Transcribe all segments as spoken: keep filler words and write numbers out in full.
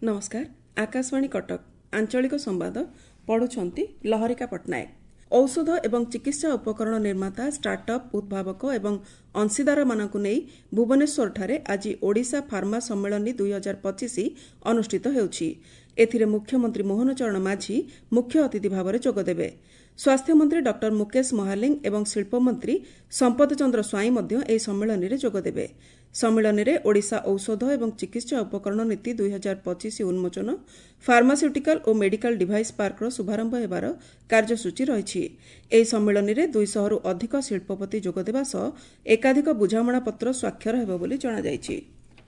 नमस्कार आकाशवाणी कटक आंचलिक संवाद पढ़ुछंती लहरिका पट्टनायक। औषध एवं चिकित्सा उपकरण निर्माता स्टार्टअप उद्भावक एवं अंशीदार मानकु नै भुवनेश्वर ठारे आज ओडिशा फार्मा सम्मेलन दुई हजार पचिश अनुष्ठित हेउछि। एथिरे मुख्यमंत्री मोहन चरण माझी मुख्य अतिथि भाव में जोगदेवे। स्वास्थ्य मंत्री डॉक्टर मुकेश महालिंग एवं शिल्प मंत्री संपद चंद्र स्वाई मध्य एही सम्मेलन में जोगदेवे। सम्मेलन में ओडिशा औषध एवं चिकित्सा उपकरण नीति दुई हजार पचिश उन्मोचन, फार्मास्यूटिकल और मेडिकल डिवाइस पार्कर शुभारंभ हेबार कार्यसूची रही। एही सम्मेलन में दुई शह रु अधिक शिल्पपति जोगदेवा सह एकाधिक बुझामणा पत्र स्वाक्षर हेबो बोली जणा जायछि।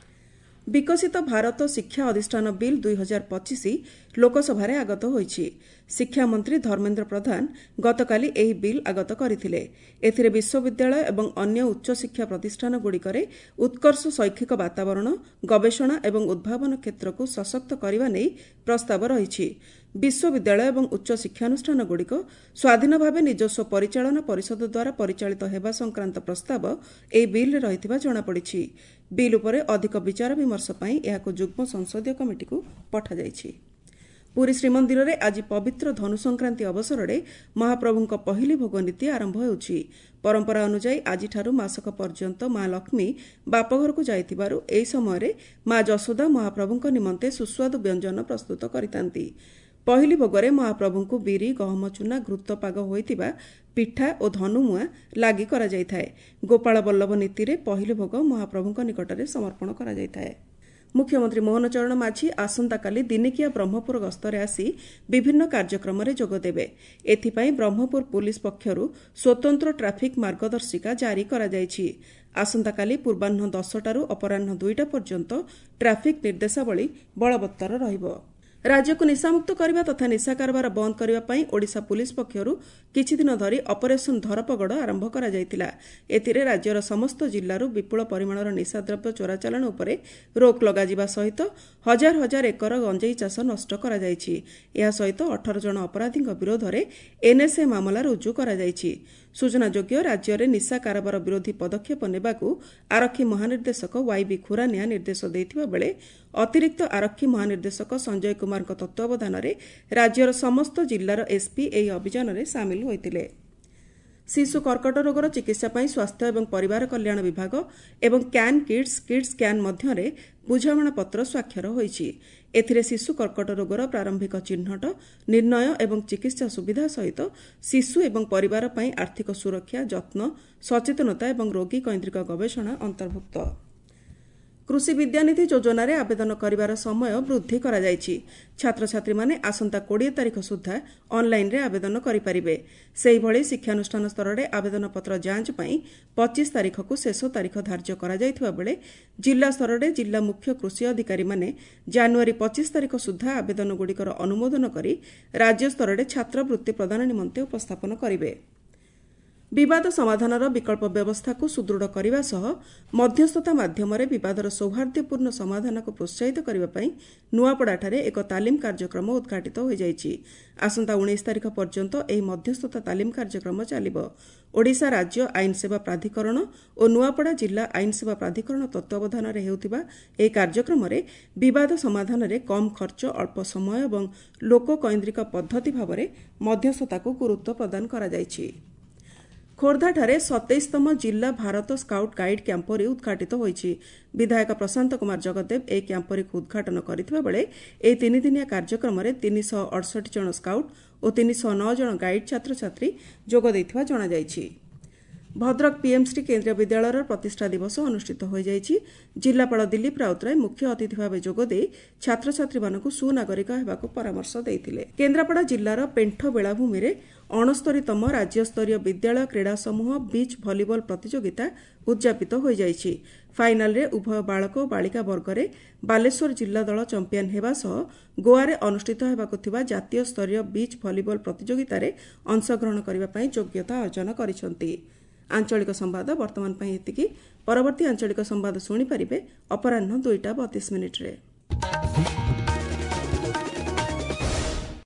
विकसित भारत शिक्षा अधिष्ठान बिल दुई हजार पचिश लोकसभा आगत होईछि। शिक्षा मंत्री धर्मेन्द्र प्रधान गतकाली एही बिल आगत करथिले। एथिरे विश्वविद्यालय एवं अन्य उच्च शिक्षा प्रतिष्ठान गुड़िकरे उत्कर्ष शैक्षिक वातावरण, गवेषणा एवं उद्भावन क्षेत्र को सशक्त करने नै प्रस्ताव रही। विश्वविद्यालय एवं उच्च शिक्षानुष्ठान गुड़िक स्वाधीन भाव निजस्व परिचालना परिषद द्वारा परिचालित हेबा संक्रांत प्रस्ताव एही बिल रहिथिबा जणापड़िछि। बिल उपरे अधिक विचार विमर्श पई एहाको जुग्म संसदीय कमिटी को पठा जायछि। पुरी श्रीमंदिर में आज पवित्र धनु संक्रांति अवसर में महाप्रभुଙ୍କ पहली भोग नीति आरंभ होउछि। परंपरा अनुसार आज मासक पर्यंत माँ लक्ष्मी बापघर को जाइथिबारु एही समय माँ जशोदा महाप्रभुଙ୍କ निमंते सुस्वादु व्यंजन प्रस्तुत करितांती। पहली भोगरे महाप्रभुଙ୍କୁ बिरी गहम चूना घृत पाग होइतिबा पिठा और धनुमुआ लागि करा जायथाय। गोपाल वल्लभ नीति रे पहली भोग महाप्रभुଙ୍କ निकटरे समर्पण करा जायथाय। मुख्यमंत्री मोहन चरण माझी आसंताकाली दिनिकिया ब्रह्मपुर गस्तरे आसी विभिन्न कार्यक्रम में जोगदेवे। एथिपाई ब्रह्मपुर पुलिस पक्षरु स्वतंत्र ट्राफिक मार्गदर्शिका जारी करा जायछि। आसंताकाली पूर्वाह्न दसटारू अपराह्न दुईटा पर्यंत ट्राफिक निर्देशावली बलवत्तर रहिबो। राज्य को निशामुक्त करने तथा निशा कारबार बंद करने ओडिशा पुलिस पक्षरु किछि दिन धरी ऑपरेशन धरपगड़ आरंभ करा जायतिला। एथिरे राज्यर समस्त जिल्लारू विपुल परिमाणर निशाद्रव्य चोराचालाण उपरे रोक लगाजिबा सहित हजार हजार एकर गंजेई चाष नष्ट करा जायछि। एहा सहित अठारह जन अपराधीଙ୍କ विरोधरे एनएसए मामला रुजु करा जायछि। सूचनायोग्य राज्य में निशा कारबार विरोधी पदक्षेप नेबाकू आरक्षी महानिर्देशक वाईबी खुरानिया निर्देश देथिबा बेले अतिरिक्त आरक्षी महानिर्देशक संजय कुमार तत्वावधान में राज्यर समस्त जिल्लार एसपी एही अभियान में सामिल होइतिले। शिशु कर्कट रोगर चिकित्सा पई स्वास्थ्य एवं परिवार कल्याण विभाग एवं कैन किड्स किड्स कैन मध्यरे बुझामणा पत्र स्वाक्षर होईछि। एथिरे शिशु कर्कट रोगर प्रारंभिक चिन्हट, निर्णय एवं चिकित्सा सुविधा सहित शिशु एवं परिवार पई आर्थिक सुरक्षा, जत्न, सचेतनता एवं रोगी कैंद्रिक गवेषणा अंतर्भुक्त। कृषि विद्यानिधि योजना रे आवेदन करिवार समय वृद्धि करा जायछि। छात्र छात्री माने आसंता बीस तारिख सुधा ऑनलाइन रे आवेदन करि परिबे। सेहि भଳି शिक्षानुष्ठान स्तर रे आवेदन पत्र जांच पई पच्चीस तारिख को शेष तारिख धार्य करा जायथिबा बेले जिल्ला स्तर रे जिल्ला मुख्य कृषि अधिकारी माने जनवरी पच्चीस तारिख सुधा आवेदन गुड़िकर अनुमोदन करी राज्य स्तर रे छात्रवृत्ति प्रदान निमंते उपस्थापन करिवे। विवाद समाधानर विकल्प व्यवस्था को सुदृढ़ करने सह मध्यस्थता माध्यम विवादर सौहार्द्यपूर्ण समाधान को प्रोत्साहित करने नुआपड़ाठारे एक तालीम कार्यक्रम उद्घाटित हो जायछि। आसंता उन्नीस तारिख पर्यंत एही मध्यस्थता तालीम कार्यक्रम चलिबो। ओडिशा राज्य आईन सेवा प्राधिकरण और नुआपड़ा जिला आईन सेवा प्राधिकरण तत्वावधान में हेउथिबा एही कार्यक्रम रे विवाद समाधान रे कम खर्च, अल्प समय और लोककैंद्रिक पद्धति भाव में मध्यस्थता को गुरुत्व प्रदान करा जायछि। खोर्धाठारे सतैशतम जिला भारत स्काउट गाइड कैंपरी उद्घाटित होईछि। विधायक प्रशांत कुमार जगदेव ए कैंपरी उद्घाटन करथिबा बेले ए तीन दिनिया कार्यक्रम रे तीन सौ अड़सठ जन स्काउट और तीन सौ नौ जन गाइड छात्र छात्री जोग दैथिबा जणा जायछि। भद्रक पीएमसी केन्द्रीय विद्यालयर प्रतिष्ठा दिवस अनुष्ठित हो जायछि। जिलापाल दिलीप राउतराय मुख्य अतिथि भाव जोगदे छात्र छात्री मानकु सुनागरिक हेबाकु परामर्श देइथिले। केन्द्रापड़ा जिल्लार पेंठ बेलाभूमि रे अणस्तरीतम राज्यस्तरीय विद्यालय क्रीड़ा समूह बीच भलीबल प्रतियोगिता उद्यापित हो जायछि। फाइनाल रे उभय बालक और बालिका वर्ग रे बालेश्वर जिला दल चंपियन हेबा सह गोवा रे अनुष्ठित हेबाकु थिबा जातीय स्तरीय बीच भलीबल प्रतियोगिता रे अंशग्रहण करिबा पई योग्यता अर्जन करिसंती। आंचलिक संवाद वर्तमान पई एतिकी। परवर्ती आंचलिक संवाद सुनि परिबे अपराह्न दुईटा बत्तीस मिनिट रे।